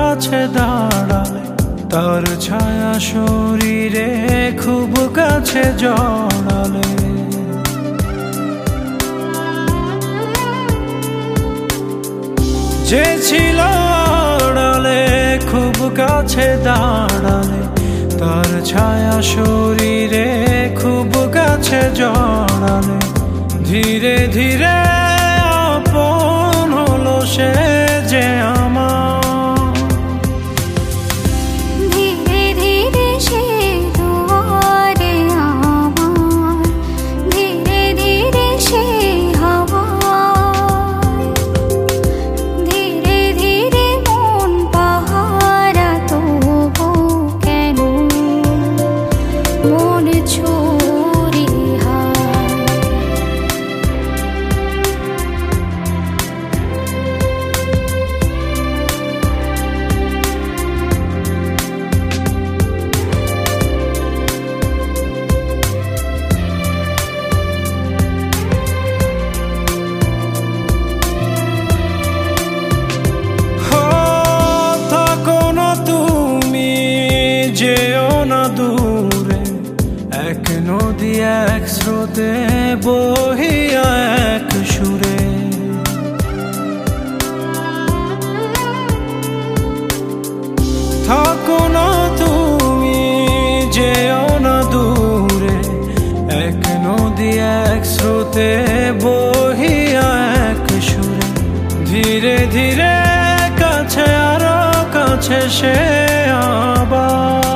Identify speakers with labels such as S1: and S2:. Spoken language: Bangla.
S1: কাছে দাঁড়ালে তার ছায়া শরীরে খুব কাছে জড়ালে, যে ছিল আড়ালে খুব কাছে দাঁড়ালে তার ছায়া শরীরে খুব কাছে জড়ালে, ধীরে ধীরে আপন হলো সে যে আমার।
S2: ধীরে ধীরে সে দুয়ারে আমার, ধীরে ধীরে সে হাওয়া, ধীরে ধীরে মন পাহারা তবু কেন মন ছুরি
S1: যেও না দূরে, এক নদী এক স্রোতে বহিয়া এক সুরে, থাকো না তুমি যেও না দূরে, এক নদী এক স্রোতে বহিয়া এক সুরে, ধীরে ধীরে কাছে আরো কাছে সে আবার।